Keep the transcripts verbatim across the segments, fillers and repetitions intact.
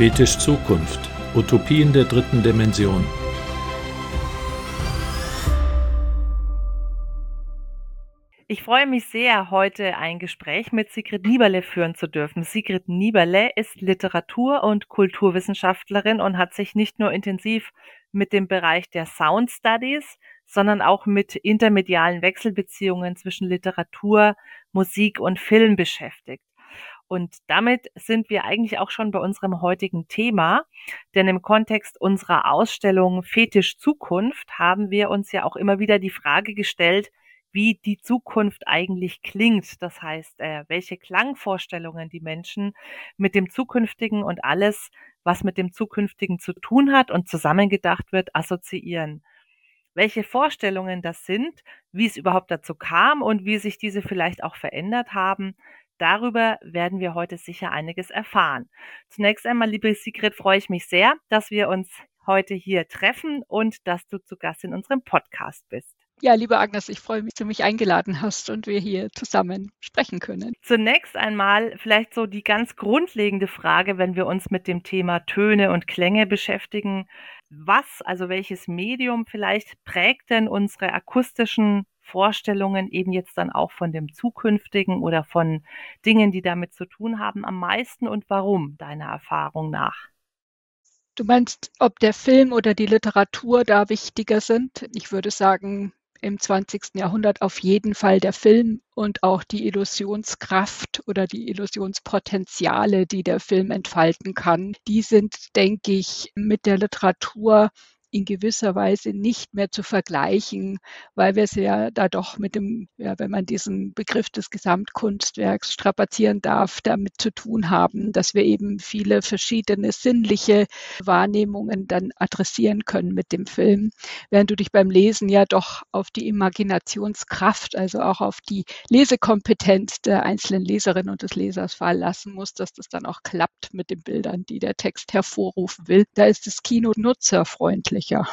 Fetisch Zukunft. Utopien der dritten Dimension. Ich freue mich sehr, heute ein Gespräch mit Sigrid Nieberle führen zu dürfen. Sigrid Nieberle ist Literatur- und Kulturwissenschaftlerin und hat sich nicht nur intensiv mit dem Bereich der Sound Studies, sondern auch mit intermedialen Wechselbeziehungen zwischen Literatur, Musik und Film beschäftigt. Und damit sind wir eigentlich auch schon bei unserem heutigen Thema, denn im Kontext unserer Ausstellung Fetisch Zukunft haben wir uns ja auch immer wieder die Frage gestellt, wie die Zukunft eigentlich klingt. Das heißt, äh, welche Klangvorstellungen die Menschen mit dem Zukünftigen und alles, was mit dem Zukünftigen zu tun hat und zusammengedacht wird, assoziieren. Welche Vorstellungen das sind, wie es überhaupt dazu kam und wie sich diese vielleicht auch verändert haben, darüber werden wir heute sicher einiges erfahren. Zunächst einmal, liebe Sigrid, freue ich mich sehr, dass wir uns heute hier treffen und dass du zu Gast in unserem Podcast bist. Ja, liebe Agnes, ich freue mich, dass du mich eingeladen hast und wir hier zusammen sprechen können. Zunächst einmal vielleicht so die ganz grundlegende Frage, wenn wir uns mit dem Thema Töne und Klänge beschäftigen. Was, also welches Medium vielleicht prägt denn unsere akustischen Vorstellungen eben jetzt dann auch von dem Zukünftigen oder von Dingen, die damit zu tun haben, am meisten und warum, deiner Erfahrung nach? Du meinst, ob der Film oder die Literatur da wichtiger sind? Ich würde sagen, im zwanzigsten Jahrhundert auf jeden Fall der Film und auch die Illusionskraft oder die Illusionspotenziale, die der Film entfalten kann. Die sind, denke ich, mit der Literatur in gewisser Weise nicht mehr zu vergleichen, weil wir es ja da doch mit dem, ja, wenn man diesen Begriff des Gesamtkunstwerks strapazieren darf, damit zu tun haben, dass wir eben viele verschiedene sinnliche Wahrnehmungen dann adressieren können mit dem Film, während du dich beim Lesen ja doch auf die Imaginationskraft, also auch auf die Lesekompetenz der einzelnen Leserin und des Lesers verlassen musst, dass das dann auch klappt mit den Bildern, die der Text hervorrufen will. Da ist das Kino nutzerfreundlich. Ja.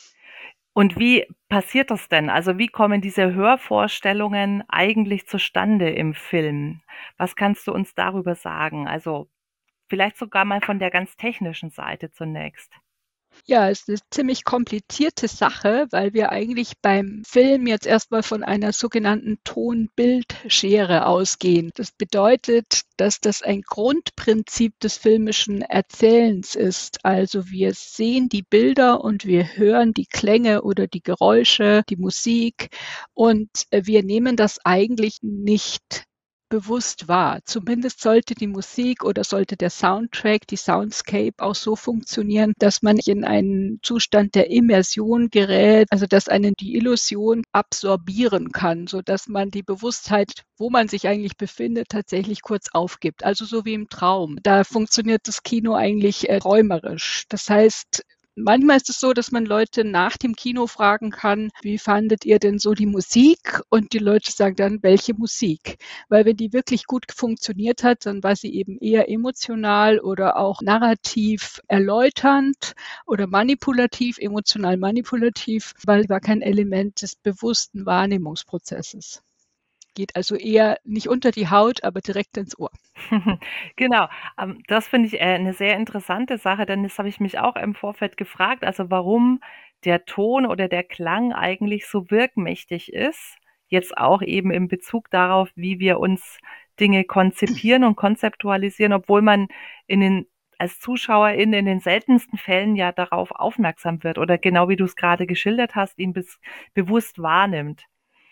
Und wie passiert das denn? Also wie kommen diese Hörvorstellungen eigentlich zustande im Film? Was kannst du uns darüber sagen? Also vielleicht sogar mal von der ganz technischen Seite zunächst. Ja, es ist eine ziemlich komplizierte Sache, weil wir eigentlich beim Film jetzt erstmal von einer sogenannten Ton-Bild-Schere ausgehen. Das bedeutet, dass das ein Grundprinzip des filmischen Erzählens ist. Also wir sehen die Bilder und wir hören die Klänge oder die Geräusche, die Musik und wir nehmen das eigentlich nicht bewusst wahr. Zumindest sollte die Musik oder sollte der Soundtrack, die Soundscape auch so funktionieren, dass man in einen Zustand der Immersion gerät, also dass einen die Illusion absorbieren kann, sodass man die Bewusstheit, wo man sich eigentlich befindet, tatsächlich kurz aufgibt. Also so wie im Traum. Da funktioniert das Kino eigentlich äh, träumerisch. Das heißt, manchmal ist es so, dass man Leute nach dem Kino fragen kann, wie fandet ihr denn so die Musik? Und die Leute sagen dann, welche Musik? Weil wenn die wirklich gut funktioniert hat, dann war sie eben eher emotional oder auch narrativ erläuternd oder manipulativ, emotional manipulativ, weil sie war kein Element des bewussten Wahrnehmungsprozesses. Geht also eher nicht unter die Haut, aber direkt ins Ohr. Genau, ähm, das finde ich äh, eine sehr interessante Sache, denn das habe ich mich auch im Vorfeld gefragt, also warum der Ton oder der Klang eigentlich so wirkmächtig ist, jetzt auch eben in Bezug darauf, wie wir uns Dinge konzipieren und konzeptualisieren, obwohl man in den als Zuschauerin in den seltensten Fällen ja darauf aufmerksam wird oder genau wie du es gerade geschildert hast, ihn bis, bewusst wahrnimmt.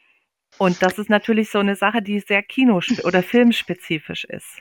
Und das ist natürlich so eine Sache, die sehr kino- oder filmspezifisch ist.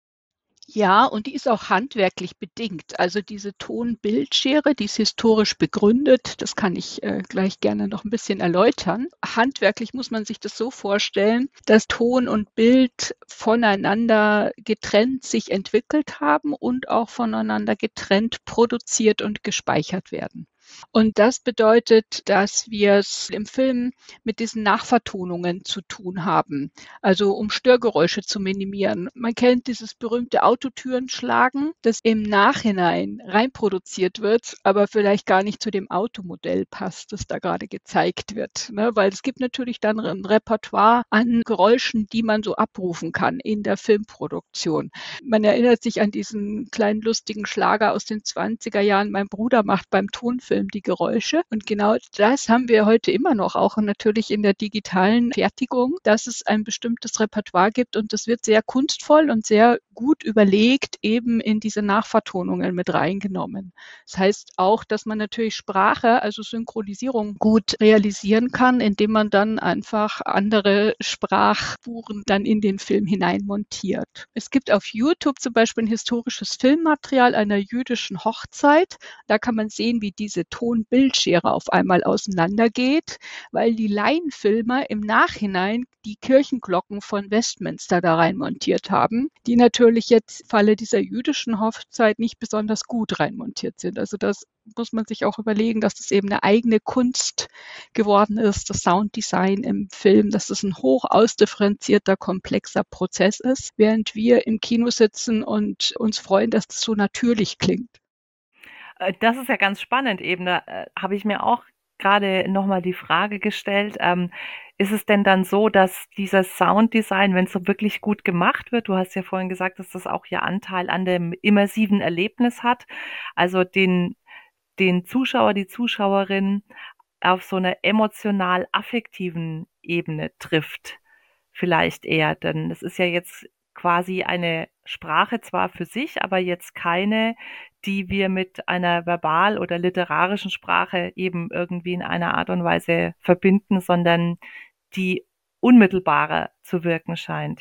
Ja, und die ist auch handwerklich bedingt. Also diese Ton-Bild-Schere, die ist historisch begründet. Das kann ich äh, gleich gerne noch ein bisschen erläutern. Handwerklich muss man sich das so vorstellen, dass Ton und Bild voneinander getrennt sich entwickelt haben und auch voneinander getrennt produziert und gespeichert werden. Und das bedeutet, dass wir es im Film mit diesen Nachvertonungen zu tun haben, also um Störgeräusche zu minimieren. Man kennt dieses berühmte Autotürenschlagen, das im Nachhinein reinproduziert wird, aber vielleicht gar nicht zu dem Automodell passt, das da gerade gezeigt wird. Ne? Weil es gibt natürlich dann ein Repertoire an Geräuschen, die man so abrufen kann in der Filmproduktion. Man erinnert sich an diesen kleinen lustigen Schlager aus den zwanziger Jahren, mein Bruder macht beim Tonfilm die Geräusche. Und genau das haben wir heute immer noch, auch natürlich in der digitalen Fertigung, dass es ein bestimmtes Repertoire gibt und das wird sehr kunstvoll und sehr gut überlegt eben in diese Nachvertonungen mit reingenommen. Das heißt auch, dass man natürlich Sprache, also Synchronisierung gut realisieren kann, indem man dann einfach andere Sprachspuren dann in den Film hinein montiert. Es gibt auf YouTube zum Beispiel ein historisches Filmmaterial einer jüdischen Hochzeit. Da kann man sehen, wie diese Ton-Bildschere auf einmal auseinandergeht, weil die Laienfilmer im Nachhinein die Kirchenglocken von Westminster da rein montiert haben, die natürlich jetzt im Falle dieser jüdischen Hochzeit nicht besonders gut reinmontiert sind. Also das muss man sich auch überlegen, dass das eben eine eigene Kunst geworden ist, das Sounddesign im Film, dass es ein hoch ausdifferenzierter, komplexer Prozess ist, während wir im Kino sitzen und uns freuen, dass das so natürlich klingt. Äh, Das ist ja ganz spannend eben. Da äh, habe ich mir auch gerade nochmal die Frage gestellt, ähm, ist es denn dann so, dass dieses Sounddesign, wenn es so wirklich gut gemacht wird, du hast ja vorhin gesagt, dass das auch ja Anteil an dem immersiven Erlebnis hat, also den, den Zuschauer, die Zuschauerin auf so einer emotional-affektiven Ebene trifft, vielleicht eher, denn das ist ja jetzt quasi eine Sprache zwar für sich, aber jetzt keine, die wir mit einer verbal oder literarischen Sprache eben irgendwie in einer Art und Weise verbinden, sondern die unmittelbarer zu wirken scheint.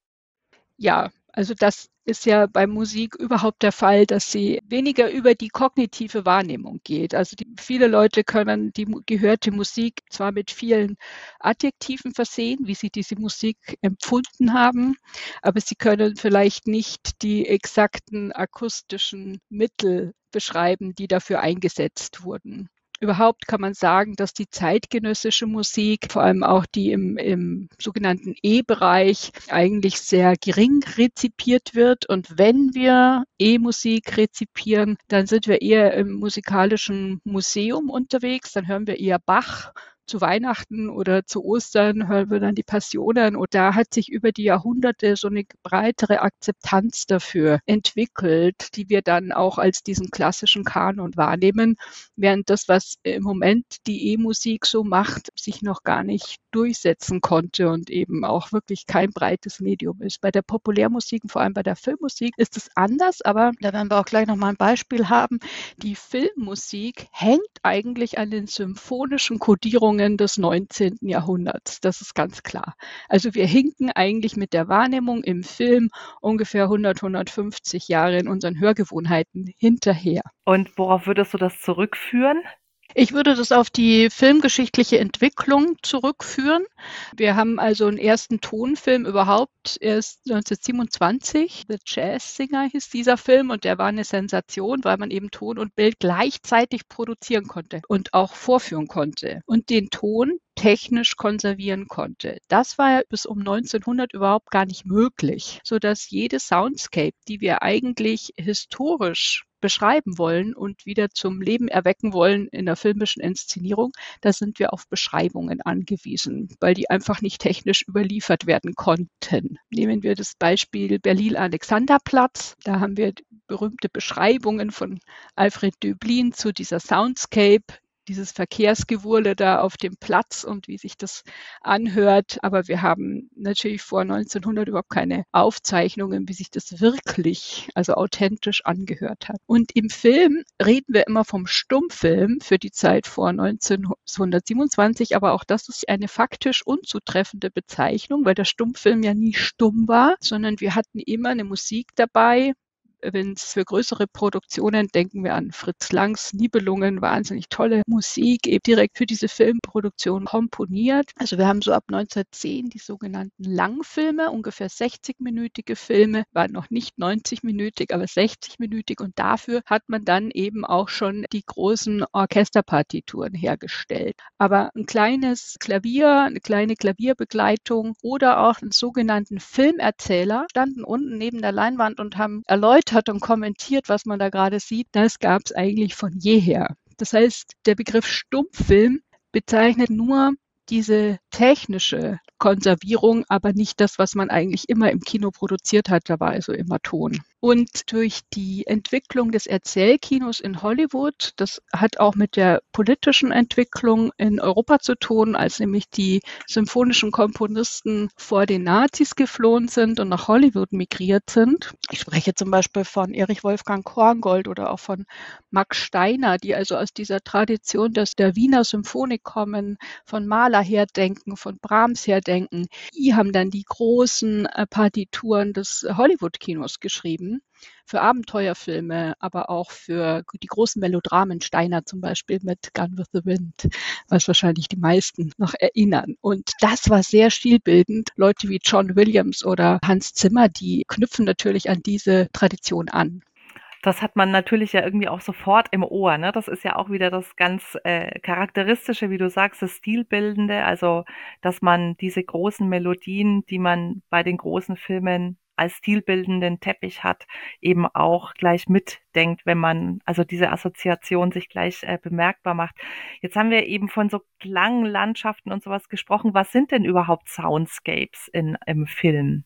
Ja, also das ist ja bei Musik überhaupt der Fall, dass sie weniger über die kognitive Wahrnehmung geht. Also die, viele Leute können die mu- gehörte Musik zwar mit vielen Adjektiven versehen, wie sie diese Musik empfunden haben, aber sie können vielleicht nicht die exakten akustischen Mittel beschreiben, die dafür eingesetzt wurden. Überhaupt kann man sagen, dass die zeitgenössische Musik, vor allem auch die im, im sogenannten E-Bereich, eigentlich sehr gering rezipiert wird. Und wenn wir E-Musik rezipieren, dann sind wir eher im musikalischen Museum unterwegs. Dann hören wir eher Bach. Zu Weihnachten oder zu Ostern hören wir dann die Passionen und da hat sich über die Jahrhunderte so eine breitere Akzeptanz dafür entwickelt, die wir dann auch als diesen klassischen Kanon wahrnehmen, während das, was im Moment die E-Musik so macht, sich noch gar nicht durchsetzen konnte und eben auch wirklich kein breites Medium ist. Bei der Populärmusik, vor allem bei der Filmmusik, ist es anders, aber da werden wir auch gleich noch mal ein Beispiel haben. Die Filmmusik hängt eigentlich an den symphonischen Kodierungen des neunzehnten Jahrhunderts. Das ist ganz klar. Also wir hinken eigentlich mit der Wahrnehmung im Film ungefähr hundert, hundertfünfzig Jahre in unseren Hörgewohnheiten hinterher. Und worauf würdest du das zurückführen? Ich würde das auf die filmgeschichtliche Entwicklung zurückführen. Wir haben also einen ersten Tonfilm überhaupt erst neunzehnhundertsiebenundzwanzig. The Jazz Singer hieß dieser Film und der war eine Sensation, weil man eben Ton und Bild gleichzeitig produzieren konnte und auch vorführen konnte und den Ton technisch konservieren konnte. Das war bis um neunzehnhundert überhaupt gar nicht möglich, sodass jede Soundscape, die wir eigentlich historisch beschreiben wollen und wieder zum Leben erwecken wollen in der filmischen Inszenierung, da sind wir auf Beschreibungen angewiesen, weil die einfach nicht technisch überliefert werden konnten. Nehmen wir das Beispiel Berlin-Alexanderplatz. Da haben wir berühmte Beschreibungen von Alfred Döblin zu dieser Soundscape, dieses Verkehrsgewurle da auf dem Platz und wie sich das anhört. Aber wir haben natürlich vor neunzehnhundert überhaupt keine Aufzeichnungen, wie sich das wirklich, also authentisch angehört hat. Und im Film reden wir immer vom Stummfilm für die Zeit vor neunzehnhundertsiebenundzwanzig, aber auch das ist eine faktisch unzutreffende Bezeichnung, weil der Stummfilm ja nie stumm war, sondern wir hatten immer eine Musik dabei, wenn es für größere Produktionen, denken wir an Fritz Langs Nibelungen, wahnsinnig tolle Musik, eben direkt für diese Filmproduktion komponiert. Also wir haben so ab neunzehnhundertzehn die sogenannten Langfilme, ungefähr sechzig-minütige Filme, waren noch nicht neunzig-minütig, aber sechzig-minütig und dafür hat man dann eben auch schon die großen Orchesterpartituren hergestellt. Aber ein kleines Klavier, eine kleine Klavierbegleitung oder auch einen sogenannten Filmerzähler standen unten neben der Leinwand und haben erläutert und kommentiert, was man da gerade sieht. Das gab es eigentlich von jeher. Das heißt, der Begriff Stummfilm bezeichnet nur diese technische Konservierung, aber nicht das, was man eigentlich immer im Kino produziert hat. Da war also immer Ton. Und durch die Entwicklung des Erzählkinos in Hollywood, das hat auch mit der politischen Entwicklung in Europa zu tun, als nämlich die symphonischen Komponisten vor den Nazis geflohen sind und nach Hollywood migriert sind. Ich spreche zum Beispiel von Erich Wolfgang Korngold oder auch von Max Steiner, die also aus dieser Tradition des, der Wiener Symphonik kommen, von Mahler herdenken, von Brahms herdenken. Die haben dann die großen äh, Partituren des Hollywood-Kinos geschrieben. Für Abenteuerfilme, aber auch für die großen Melodramen, Steiner zum Beispiel mit Gone with the Wind, was wahrscheinlich die meisten noch erinnern. Und das war sehr stilbildend. Leute wie John Williams oder Hans Zimmer, die knüpfen natürlich an diese Tradition an. Das hat man natürlich ja irgendwie auch sofort im Ohr, ne? Das ist ja auch wieder das ganz äh, Charakteristische, wie du sagst, das Stilbildende, also dass man diese großen Melodien, die man bei den großen Filmen als stilbildenden Teppich hat, eben auch gleich mitdenkt, wenn man also diese Assoziation sich gleich äh, bemerkbar macht. Jetzt haben wir eben von so Klanglandschaften und sowas gesprochen. Was sind denn überhaupt Soundscapes in, im Film?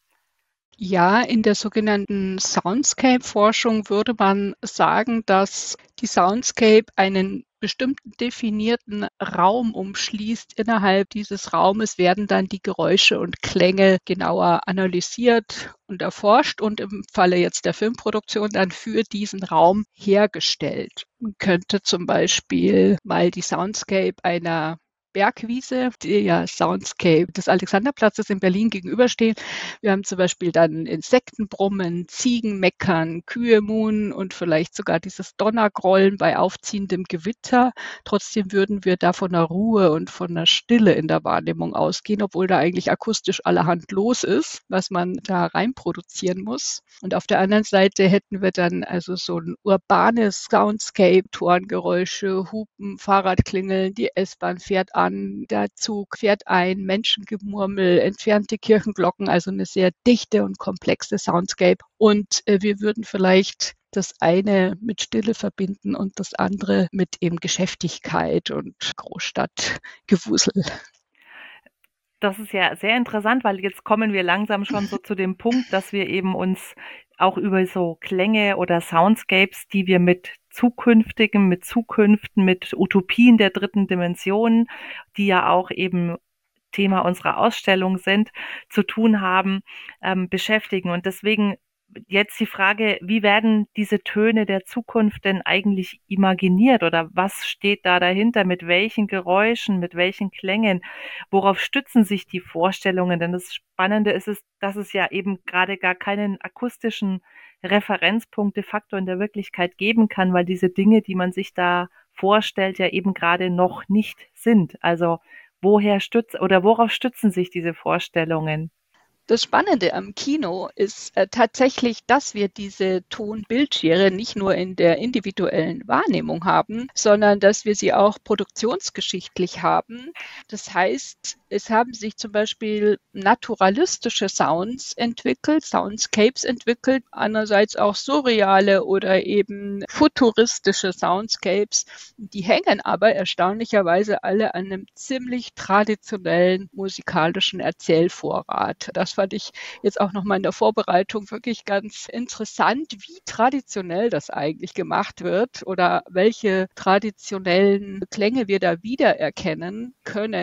Ja, in der sogenannten Soundscape-Forschung würde man sagen, dass die Soundscape einen bestimmten definierten Raum umschließt. Innerhalb dieses Raumes werden dann die Geräusche und Klänge genauer analysiert und erforscht und im Falle jetzt der Filmproduktion dann für diesen Raum hergestellt. Man könnte zum Beispiel mal die Soundscape einer Bergwiese, die ja Soundscape des Alexanderplatzes in Berlin gegenüberstehen. Wir haben zum Beispiel dann Insektenbrummen, Ziegen meckern, Kühe muhen und vielleicht sogar dieses Donnergrollen bei aufziehendem Gewitter. Trotzdem würden wir da von einer Ruhe und von einer Stille in der Wahrnehmung ausgehen, obwohl da eigentlich akustisch allerhand los ist, was man da reinproduzieren muss. Und auf der anderen Seite hätten wir dann also so ein urbanes Soundscape, Torengeräusche, Hupen, Fahrradklingeln, die S-Bahn fährt an, der Zug fährt ein, Menschengemurmel, entfernte Kirchenglocken, also eine sehr dichte und komplexe Soundscape. Und äh, wir würden vielleicht das eine mit Stille verbinden und das andere mit eben Geschäftigkeit und Großstadtgewusel. Das ist ja sehr interessant, weil jetzt kommen wir langsam schon so zu dem Punkt, dass wir eben uns auch über so Klänge oder Soundscapes, die wir mit zukünftigen, mit Zukünften, mit Utopien der dritten Dimension, die ja auch eben Thema unserer Ausstellung sind, zu tun haben, ähm, beschäftigen. Und deswegen jetzt die Frage, wie werden diese Töne der Zukunft denn eigentlich imaginiert oder was steht da dahinter, mit welchen Geräuschen, mit welchen Klängen, worauf stützen sich die Vorstellungen? Denn das Spannende ist es, dass es ja eben gerade gar keinen akustischen Referenzpunkt de facto in der Wirklichkeit geben kann, weil diese Dinge, die man sich da vorstellt, ja eben gerade noch nicht sind. Also woher stützt oder worauf stützen sich diese Vorstellungen? Das Spannende am Kino ist äh, tatsächlich, dass wir diese Ton-Bildschere nicht nur in der individuellen Wahrnehmung haben, sondern dass wir sie auch produktionsgeschichtlich haben. Das heißt, es haben sich zum Beispiel naturalistische Sounds entwickelt, Soundscapes entwickelt, andererseits auch surreale oder eben futuristische Soundscapes. Die hängen aber erstaunlicherweise alle an einem ziemlich traditionellen musikalischen Erzählvorrat. Das fand ich jetzt auch nochmal in der Vorbereitung wirklich ganz interessant, wie traditionell das eigentlich gemacht wird oder welche traditionellen Klänge wir da wiedererkennen können.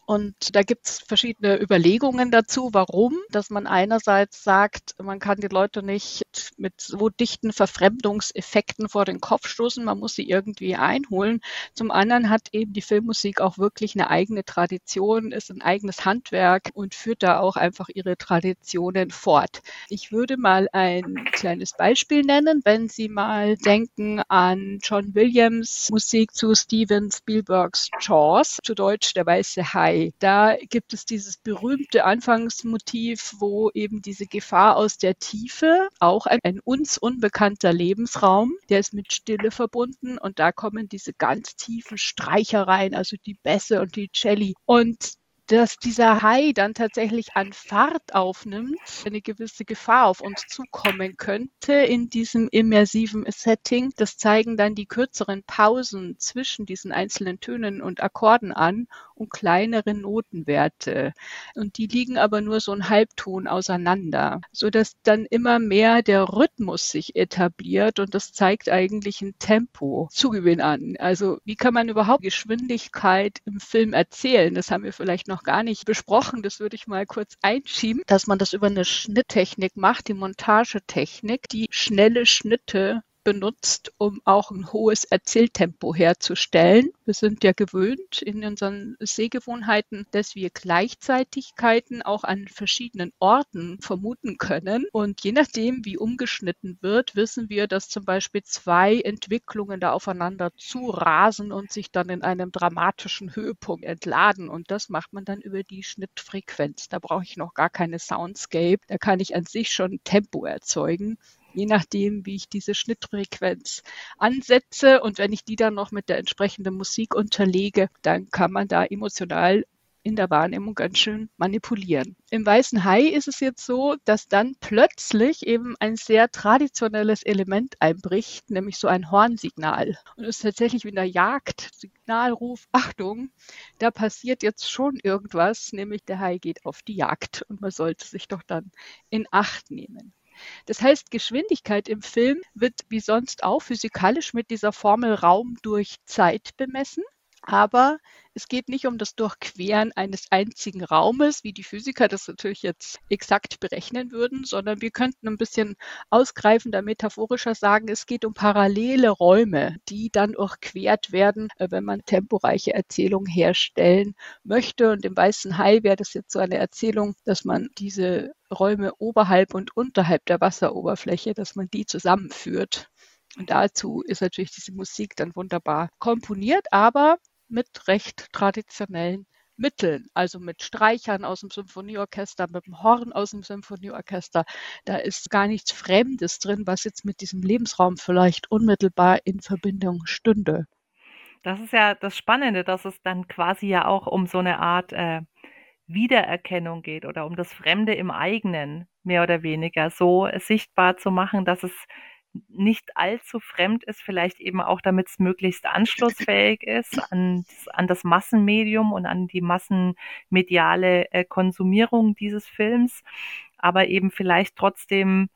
Und da gibt es verschiedene Überlegungen dazu, warum. Dass man einerseits sagt, man kann die Leute nicht mit so dichten Verfremdungseffekten vor den Kopf stoßen, man muss sie irgendwie einholen. Zum anderen hat eben die Filmmusik auch wirklich eine eigene Tradition, ist ein eigenes Handwerk und führt da auch einfach ihre Traditionen fort. Ich würde mal ein kleines Beispiel nennen, wenn Sie mal denken an John Williams Musik zu Steven Spielbergs Jaws, zu Deutsch Der weiße Hai. Da gibt es dieses berühmte Anfangsmotiv, wo eben diese Gefahr aus der Tiefe, auch ein, ein uns unbekannter Lebensraum, der ist mit Stille verbunden und da kommen diese ganz tiefen Streichereien, also die Bässe und die Celli. Und dass dieser Hai dann tatsächlich an Fahrt aufnimmt, eine gewisse Gefahr auf uns zukommen könnte in diesem immersiven Setting. Das zeigen dann die kürzeren Pausen zwischen diesen einzelnen Tönen und Akkorden an und kleinere Notenwerte. Und die liegen aber nur so einen Halbton auseinander, sodass dann immer mehr der Rhythmus sich etabliert und das zeigt eigentlich ein Tempo-Zugewinn an. Also wie kann man überhaupt Geschwindigkeit im Film erzählen? Das haben wir vielleicht noch gar nicht besprochen. Das würde ich mal kurz einschieben, dass man das über eine Schnitttechnik macht, die Montagetechnik, die schnelle Schnitte benutzt, um auch ein hohes Erzähltempo herzustellen. Wir sind ja gewöhnt in unseren Sehgewohnheiten, dass wir Gleichzeitigkeiten auch an verschiedenen Orten vermuten können. Und je nachdem, wie umgeschnitten wird, wissen wir, dass zum Beispiel zwei Entwicklungen da aufeinander zurasen und sich dann in einem dramatischen Höhepunkt entladen. Und das macht man dann über die Schnittfrequenz. Da brauche ich noch gar keine Soundscape. Da kann ich an sich schon Tempo erzeugen, je nachdem, wie ich diese Schnittfrequenz ansetze. Und wenn ich die dann noch mit der entsprechenden Musik unterlege, dann kann man da emotional in der Wahrnehmung ganz schön manipulieren. Im Weißen Hai ist es jetzt so, dass dann plötzlich eben ein sehr traditionelles Element einbricht, nämlich so ein Hornsignal. Und es ist tatsächlich wie in der Jagd, Signalruf, Achtung, da passiert jetzt schon irgendwas, nämlich der Hai geht auf die Jagd und man sollte sich doch dann in Acht nehmen. Das heißt, Geschwindigkeit im Film wird wie sonst auch physikalisch mit dieser Formel Raum durch Zeit bemessen. Aber es geht nicht um das Durchqueren eines einzigen Raumes, wie die Physiker das natürlich jetzt exakt berechnen würden, sondern wir könnten ein bisschen ausgreifender, metaphorischer sagen, es geht um parallele Räume, die dann durchquert werden, wenn man temporeiche Erzählungen herstellen möchte. Und im Weißen Hai wäre das jetzt so eine Erzählung, dass man diese Räume oberhalb und unterhalb der Wasseroberfläche, dass man die zusammenführt. Und dazu ist natürlich diese Musik dann wunderbar komponiert, aber mit recht traditionellen Mitteln, also mit Streichern aus dem Symphonieorchester, mit dem Horn aus dem Symphonieorchester. Da ist gar nichts Fremdes drin, was jetzt mit diesem Lebensraum vielleicht unmittelbar in Verbindung stünde. Das ist ja das Spannende, dass es dann quasi ja auch um so eine Art äh, Wiedererkennung geht oder um das Fremde im eigenen, mehr oder weniger so sichtbar zu machen, dass es nicht allzu fremd ist, vielleicht eben auch, damit es möglichst anschlussfähig ist an, an das Massenmedium und an die massenmediale äh, Konsumierung dieses Films, aber eben vielleicht trotzdem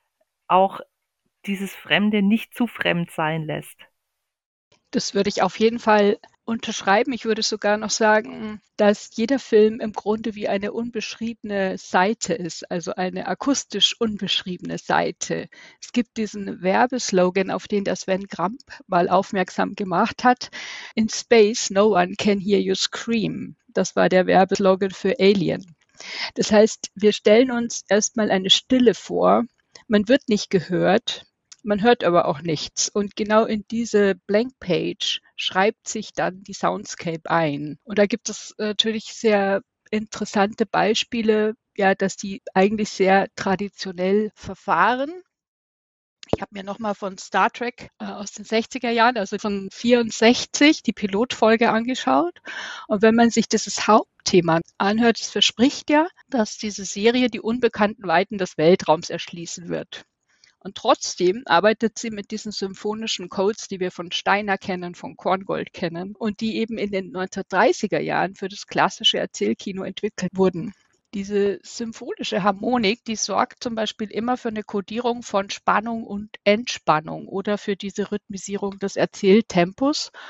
auch dieses Fremde nicht zu fremd sein lässt. Das würde ich auf jeden Fall unterschreiben. Ich würde sogar noch sagen, dass jeder Film im Grunde wie eine unbeschriebene Seite ist, also eine akustisch unbeschriebene Seite. Es gibt diesen Werbeslogan, auf den der Sven Gramp mal aufmerksam gemacht hat. In space, no one can hear you scream. Das war der Werbeslogan für Alien. Das heißt, wir stellen uns erstmal eine Stille vor. Man wird nicht gehört. Man hört aber auch nichts. Und genau in diese Blank-Page schreibt sich dann die Soundscape ein. Und da gibt es natürlich sehr interessante Beispiele, ja, dass die eigentlich sehr traditionell verfahren. Ich habe mir nochmal von Star Trek äh, aus den sechziger Jahren, also von vierundsechzig, die Pilotfolge angeschaut. Und wenn man sich dieses Hauptthema anhört, es verspricht ja, dass diese Serie die unbekannten Weiten des Weltraums erschließen wird. Und trotzdem arbeitet sie mit diesen symphonischen Codes, die wir von Steiner kennen, von Korngold kennen und die eben in den neunzehnhundertdreißiger Jahren für das klassische Erzählkino entwickelt wurden. Diese symphonische Harmonik, die sorgt zum Beispiel immer für eine Kodierung von Spannung und Entspannung oder für diese Rhythmisierung des Erzähltempos.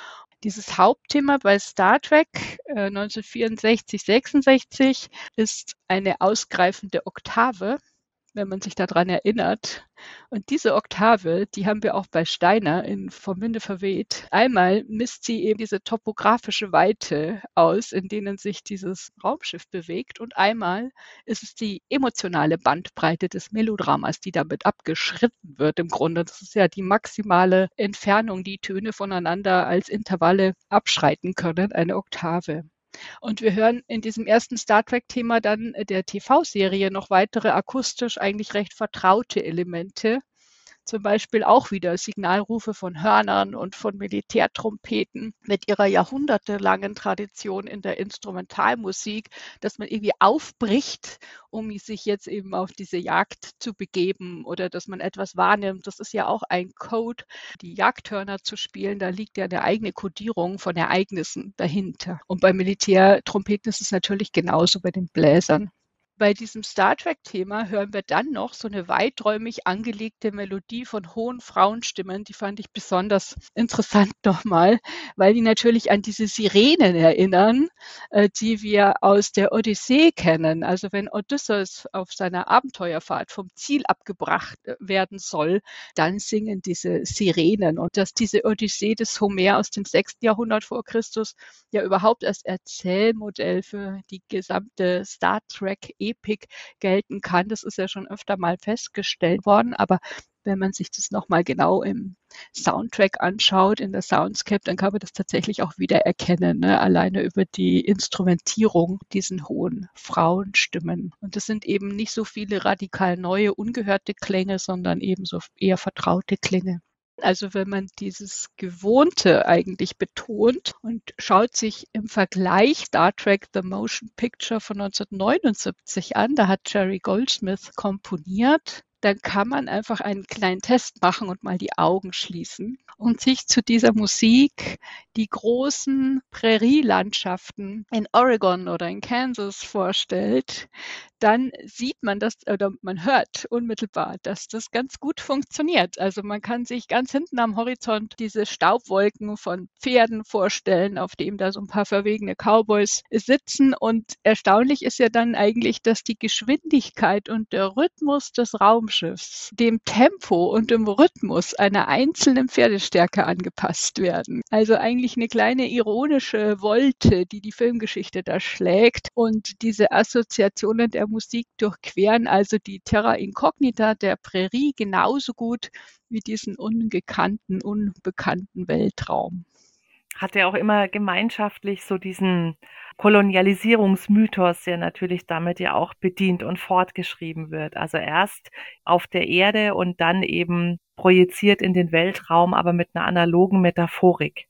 Dieses Hauptthema bei Star Trek äh, neunzehnhundertvierundsechzig, sechsundsechzig ist eine ausgreifende Oktave, wenn man sich daran erinnert. Und diese Oktave, die haben wir auch bei Steiner in Vom Winde verweht. Einmal misst sie eben diese topografische Weite aus, in denen sich dieses Raumschiff bewegt. Und einmal ist es die emotionale Bandbreite des Melodramas, die damit abgeschritten wird im Grunde. Das ist ja die maximale Entfernung, die Töne voneinander als Intervalle abschreiten können, eine Oktave. Und wir hören in diesem ersten Star Trek-Thema dann der T V-Serie noch weitere akustisch eigentlich recht vertraute Elemente. Zum Beispiel auch wieder Signalrufe von Hörnern und von Militärtrompeten mit ihrer jahrhundertelangen Tradition in der Instrumentalmusik, dass man irgendwie aufbricht, um sich jetzt eben auf diese Jagd zu begeben oder dass man etwas wahrnimmt. Das ist ja auch ein Code, die Jagdhörner zu spielen. Da liegt ja eine eigene Kodierung von Ereignissen dahinter. Und bei Militärtrompeten ist es natürlich genauso bei den Bläsern. Bei diesem Star Trek-Thema hören wir dann noch so eine weiträumig angelegte Melodie von hohen Frauenstimmen. Die fand ich besonders interessant nochmal, weil die natürlich an diese Sirenen erinnern, äh, die wir aus der Odyssee kennen. Also wenn Odysseus auf seiner Abenteuerfahrt vom Ziel abgebracht werden soll, dann singen diese Sirenen. Und dass diese Odyssee des Homer aus dem sechsten Jahrhundert vor Christus ja überhaupt als Erzählmodell für die gesamte Star Trek Epik gelten kann. Das ist ja schon öfter mal festgestellt worden, aber wenn man sich das nochmal genau im Soundtrack anschaut, in der Soundscape, dann kann man das tatsächlich auch wieder erkennen, ne? Alleine über die Instrumentierung, diesen hohen Frauenstimmen. Und das sind eben nicht so viele radikal neue, ungehörte Klänge, sondern eben so eher vertraute Klänge. Also wenn man dieses Gewohnte eigentlich betont und schaut sich im Vergleich Star Trek The Motion Picture von neunzehnhundertneunundsiebzig an, da hat Jerry Goldsmith komponiert, dann kann man einfach einen kleinen Test machen und mal die Augen schließen und sich zu dieser Musik die großen Prärielandschaften in Oregon oder in Kansas vorstellt, dann sieht man das oder man hört unmittelbar, dass das ganz gut funktioniert. Also man kann sich ganz hinten am Horizont diese Staubwolken von Pferden vorstellen, auf dem da so ein paar verwegene Cowboys sitzen. Und erstaunlich ist ja dann eigentlich, dass die Geschwindigkeit und der Rhythmus des Raumschiffs dem Tempo und dem Rhythmus einer einzelnen Pferdestärke angepasst werden. Also eigentlich eine kleine ironische Wolte, die die Filmgeschichte da schlägt und diese Assoziationen der Musik durchqueren also die Terra Incognita der Prärie genauso gut wie diesen ungekannten, unbekannten Weltraum. Hat ja auch immer gemeinschaftlich so diesen Kolonialisierungsmythos, der natürlich damit ja auch bedient und fortgeschrieben wird. Also erst auf der Erde und dann eben projiziert in den Weltraum, aber mit einer analogen Metaphorik.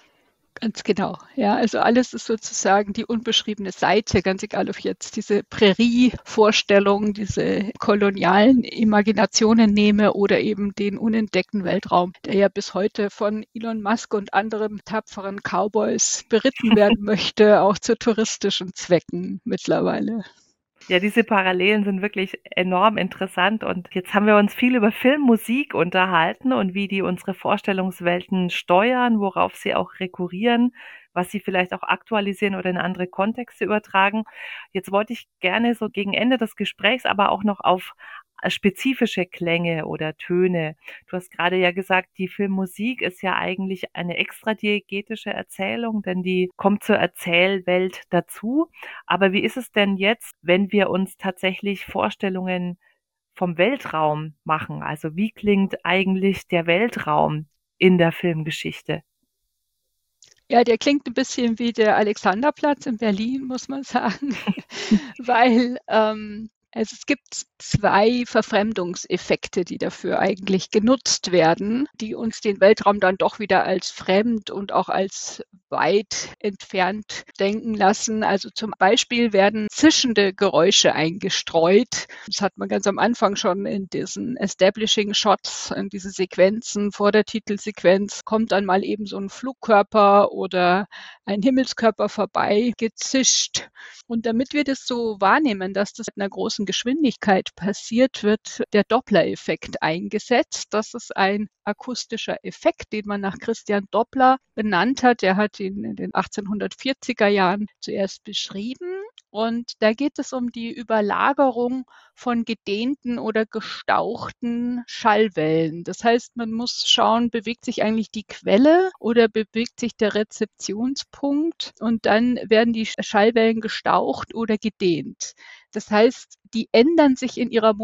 Ganz genau, ja. Also alles ist sozusagen die unbeschriebene Seite, ganz egal, ob ich jetzt diese Prärie-Vorstellung, diese kolonialen Imaginationen nehme oder eben den unentdeckten Weltraum, der ja bis heute von Elon Musk und anderen tapferen Cowboys beritten werden möchte, auch zu touristischen Zwecken mittlerweile. Ja, diese Parallelen sind wirklich enorm interessant und jetzt haben wir uns viel über Filmmusik unterhalten und wie die unsere Vorstellungswelten steuern, worauf sie auch rekurrieren, was sie vielleicht auch aktualisieren oder in andere Kontexte übertragen. Jetzt wollte ich gerne so gegen Ende des Gesprächs aber auch noch auf spezifische Klänge oder Töne. Du hast gerade ja gesagt, die Filmmusik ist ja eigentlich eine extradiegetische Erzählung, denn die kommt zur Erzählwelt dazu. Aber wie ist es denn jetzt, wenn wir uns tatsächlich Vorstellungen vom Weltraum machen? Also wie klingt eigentlich der Weltraum in der Filmgeschichte? Ja, der klingt ein bisschen wie der Alexanderplatz in Berlin, muss man sagen, weil ähm, also es gibt zwei Verfremdungseffekte, die dafür eigentlich genutzt werden, die uns den Weltraum dann doch wieder als fremd und auch als weit entfernt denken lassen. Also zum Beispiel werden zischende Geräusche eingestreut. Das hat man ganz am Anfang schon in diesen Establishing Shots, in diese Sequenzen vor der Titelsequenz, kommt dann mal eben so ein Flugkörper oder ein Himmelskörper vorbei, gezischt. Und damit wir das so wahrnehmen, dass das mit einer großen Geschwindigkeit passiert, wird der Doppler-Effekt eingesetzt. Das ist ein akustischer Effekt, den man nach Christian Doppler benannt hat. Er hat ihn in den achtzehnhundertvierziger Jahren zuerst beschrieben. Und da geht es um die Überlagerung von gedehnten oder gestauchten Schallwellen. Das heißt, man muss schauen, bewegt sich eigentlich die Quelle oder bewegt sich der Rezeptionspunkt? Und dann werden die Schallwellen gestaucht oder gedehnt. Das heißt, die ändern sich in ihrer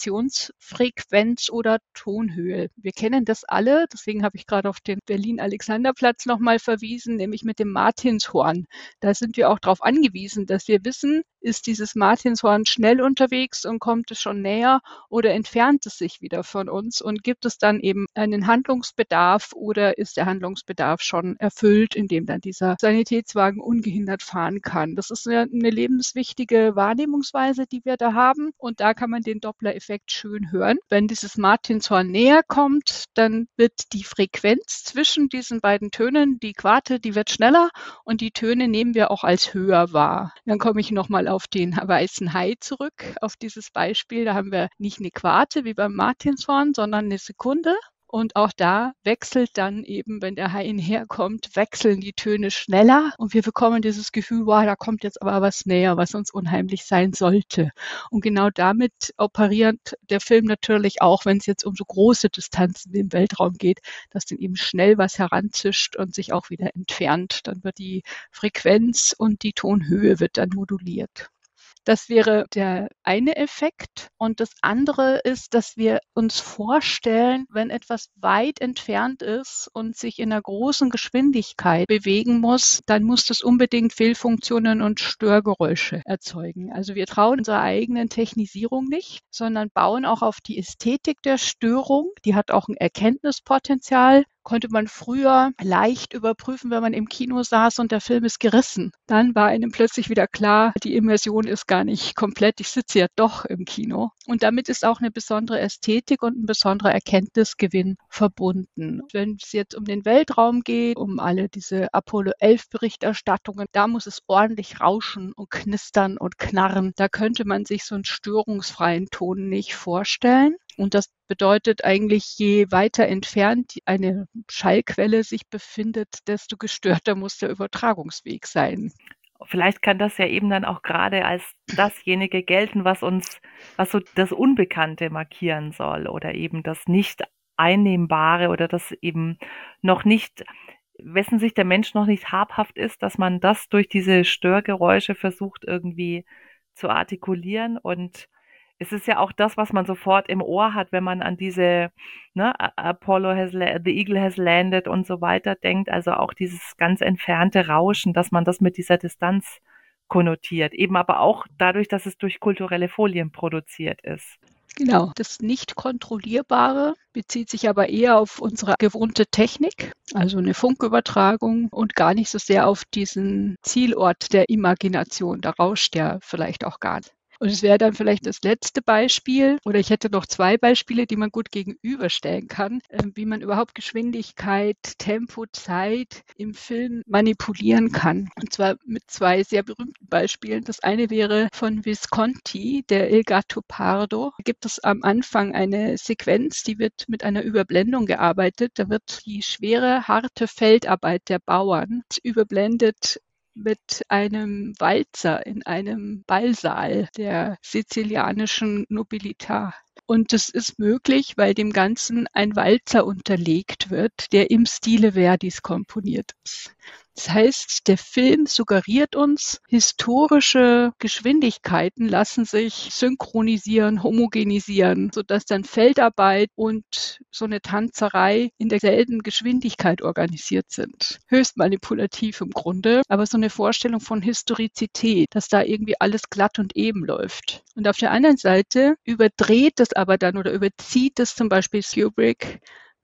Modulationsfrequenz oder Tonhöhe. Wir kennen das alle, deswegen habe ich gerade auf den Berlin-Alexanderplatz nochmal verwiesen, nämlich mit dem Martinshorn. Da sind wir auch darauf angewiesen, dass wir wissen, ist dieses Martinshorn schnell unterwegs und kommt es schon näher oder entfernt es sich wieder von uns und gibt es dann eben einen Handlungsbedarf oder ist der Handlungsbedarf schon erfüllt, indem dann dieser Sanitätswagen ungehindert fahren kann. Das ist eine, eine lebenswichtige Wahrnehmungsweise, die wir da haben und da kann man den Doppler-Effekt schön hören. Wenn dieses Martinshorn näher kommt, dann wird die Frequenz zwischen diesen beiden Tönen, die Quarte, die wird schneller und die Töne nehmen wir auch als höher wahr. Dann komme ich nochmal auf den weißen Hai zurück, auf dieses Beispiel. Da haben wir nicht eine Quarte wie beim Martinshorn, sondern eine Sekunde. Und auch da wechselt dann eben, wenn der Hai näherkommt, wechseln die Töne schneller und wir bekommen dieses Gefühl, wow, da kommt jetzt aber was näher, was uns unheimlich sein sollte. Und genau damit operiert der Film natürlich auch, wenn es jetzt um so große Distanzen im Weltraum geht, dass dann eben schnell was heranzischt und sich auch wieder entfernt. Dann wird die Frequenz und die Tonhöhe wird dann moduliert. Das wäre der eine Effekt. Und das andere ist, dass wir uns vorstellen, wenn etwas weit entfernt ist und sich in einer großen Geschwindigkeit bewegen muss, dann muss das unbedingt Fehlfunktionen und Störgeräusche erzeugen. Also wir trauen unserer eigenen Technisierung nicht, sondern bauen auch auf die Ästhetik der Störung. Die hat auch ein Erkenntnispotenzial. Konnte man früher leicht überprüfen, wenn man im Kino saß und der Film ist gerissen. Dann war einem plötzlich wieder klar, die Immersion ist gar nicht komplett, ich sitze ja doch im Kino. Und damit ist auch eine besondere Ästhetik und ein besonderer Erkenntnisgewinn verbunden. Wenn es jetzt um den Weltraum geht, um alle diese Apollo elf Berichterstattungen, da muss es ordentlich rauschen und knistern und knarren. Da könnte man sich so einen störungsfreien Ton nicht vorstellen. Und das bedeutet eigentlich, je weiter entfernt eine Schallquelle sich befindet, desto gestörter muss der Übertragungsweg sein. Vielleicht kann das ja eben dann auch gerade als dasjenige gelten, was uns, was so das Unbekannte markieren soll oder eben das nicht einnehmbare oder das eben noch nicht, wessen sich der Mensch noch nicht habhaft ist, dass man das durch diese Störgeräusche versucht irgendwie zu artikulieren. Und es ist ja auch das, was man sofort im Ohr hat, wenn man an diese, ne, Apollo has, the Eagle has landed und so weiter denkt. Also auch dieses ganz entfernte Rauschen, dass man das mit dieser Distanz konnotiert. Eben aber auch dadurch, dass es durch kulturelle Folien produziert ist. Genau, das Nicht-Kontrollierbare bezieht sich aber eher auf unsere gewohnte Technik, also eine Funkübertragung und gar nicht so sehr auf diesen Zielort der Imagination. Da rauscht ja vielleicht auch gar nicht. Und es wäre dann vielleicht das letzte Beispiel, oder ich hätte noch zwei Beispiele, die man gut gegenüberstellen kann, äh, wie man überhaupt Geschwindigkeit, Tempo, Zeit im Film manipulieren kann. Und zwar mit zwei sehr berühmten Beispielen. Das eine wäre von Visconti, der Il Gattopardo. Da gibt es am Anfang eine Sequenz, die wird mit einer Überblendung gearbeitet. Da wird die schwere, harte Feldarbeit der Bauern überblendet mit einem Walzer in einem Ballsaal der sizilianischen Nobilità. Und das ist möglich, weil dem Ganzen ein Walzer unterlegt wird, der im Stile Verdis komponiert ist. Das heißt, der Film suggeriert uns, historische Geschwindigkeiten lassen sich synchronisieren, homogenisieren, sodass dann Feldarbeit und so eine Tanzerei in derselben Geschwindigkeit organisiert sind. Höchst manipulativ im Grunde, aber so eine Vorstellung von Historizität, dass da irgendwie alles glatt und eben läuft. Und auf der anderen Seite überdreht es aber dann oder überzieht es zum Beispiel Kubrick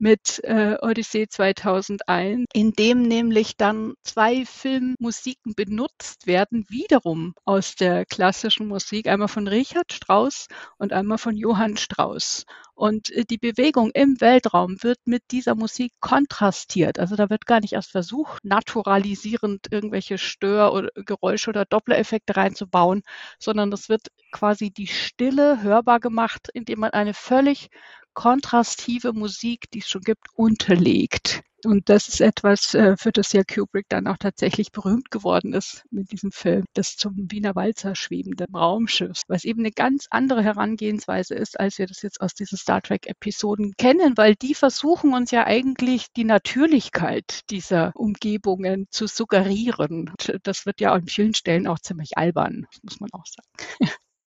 mit äh, Odyssee zweitausendeins, in dem nämlich dann zwei Filmmusiken benutzt werden, wiederum aus der klassischen Musik, einmal von Richard Strauss und einmal von Johann Strauss. Und äh, die Bewegung im Weltraum wird mit dieser Musik kontrastiert. Also da wird gar nicht erst versucht, naturalisierend irgendwelche Stör- oder Geräusche oder Dopplereffekte reinzubauen, sondern es wird quasi die Stille hörbar gemacht, indem man eine völlig kontrastive Musik, die es schon gibt, unterlegt. Und das ist etwas, äh, für das ja Kubrick dann auch tatsächlich berühmt geworden ist mit diesem Film, das zum Wiener Walzer schwebende Raumschiff, was eben eine ganz andere Herangehensweise ist, als wir das jetzt aus diesen Star Trek-Episoden kennen, weil die versuchen uns ja eigentlich die Natürlichkeit dieser Umgebungen zu suggerieren. Und das wird ja an vielen Stellen auch ziemlich albern, das muss man auch sagen.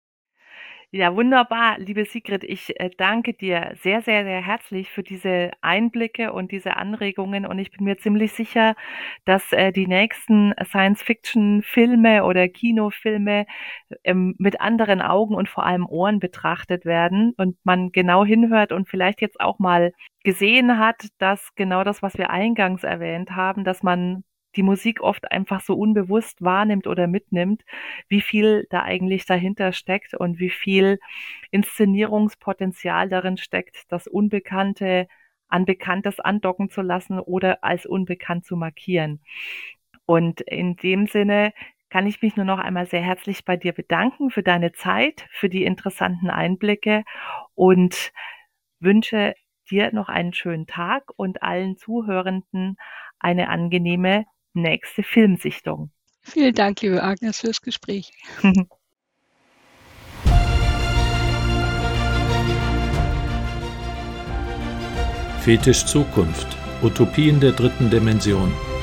Ja, wunderbar, liebe Sigrid. Ich äh, danke dir sehr, sehr, sehr herzlich für diese Einblicke und diese Anregungen. Und ich bin mir ziemlich sicher, dass äh, die nächsten Science-Fiction-Filme oder Kinofilme ähm, mit anderen Augen und vor allem Ohren betrachtet werden und man genau hinhört und vielleicht jetzt auch mal gesehen hat, dass genau das, was wir eingangs erwähnt haben, dass man die Musik oft einfach so unbewusst wahrnimmt oder mitnimmt, wie viel da eigentlich dahinter steckt und wie viel Inszenierungspotenzial darin steckt, das Unbekannte an Bekanntes andocken zu lassen oder als unbekannt zu markieren. Und in dem Sinne kann ich mich nur noch einmal sehr herzlich bei dir bedanken für deine Zeit, für die interessanten Einblicke und wünsche dir noch einen schönen Tag und allen Zuhörenden eine angenehme nächste Filmsichtung. Vielen Dank, liebe Agnes, fürs Gespräch. Fetisch Zukunft. Utopien der dritten Dimension.